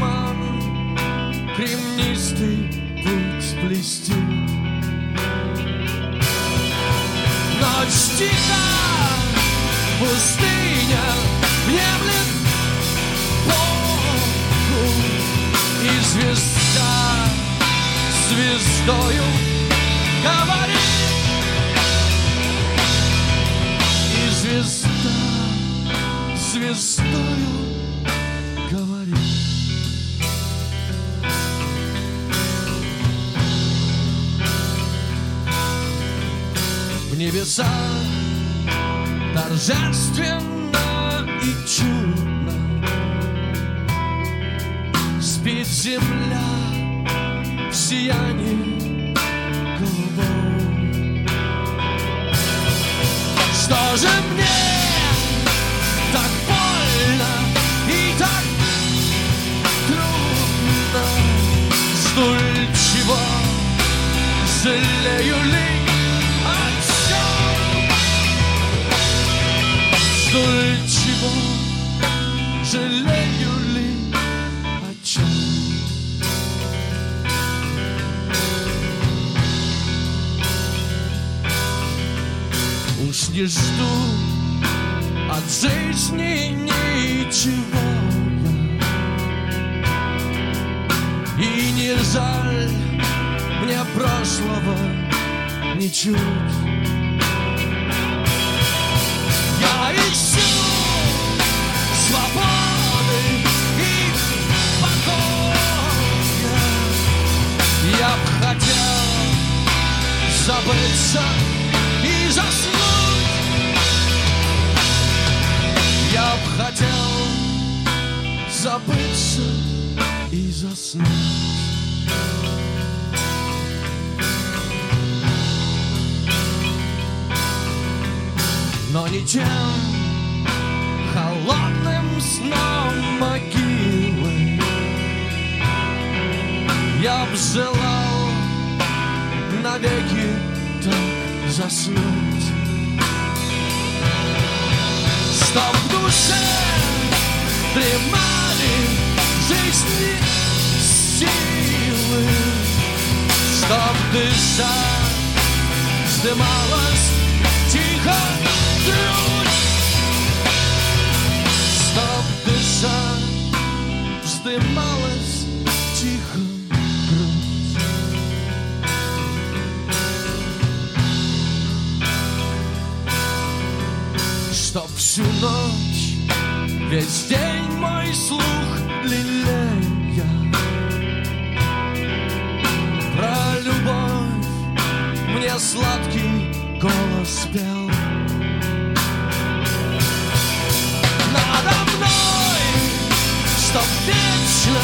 туман кремнистый путь плести. Ночь тиха, пустыня внемлет Богу, и звезда звездою говорит, и звезда звездою говорит. В небесах торжественно и чудно спит земля в сиянии голубом. Что же мне так больно и так трудно? Столь чего жалею ли о чем? Столь чего жалею ли о чем? Уж не жду от жизни ничего я, и не жаль мне прошлого ничуть. Я ищу свободы и покоя. Я б хотел забыться и заснуть. Я б хотел забыться и заснуть. Но ничем холодным сном могилы я б желал навеки так заснуть, чтоб в душе дремали жизни силы, чтоб дыша вздымалась тихо грудь, чтоб дыша вздымалась тихо грудь. Чтоб всю ночь, весь день мой слух лелея про любовь мне сладкий голос пел. Надо мной, чтоб вечно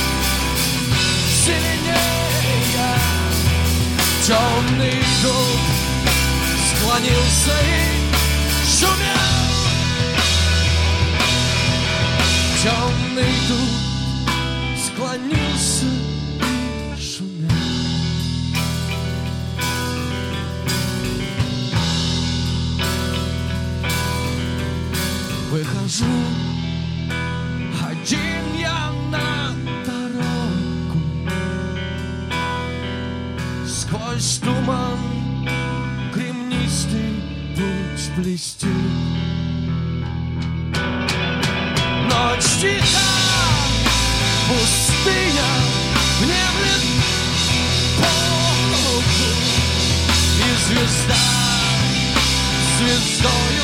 сильнее темный дуб склонился и шумел. Темный дуб склонился и шумел. Выхожу один я на дорогу, сквозь туман кремнистый путь плести. Ночь тиха, пустыня внемлет Богу, и звезда звездою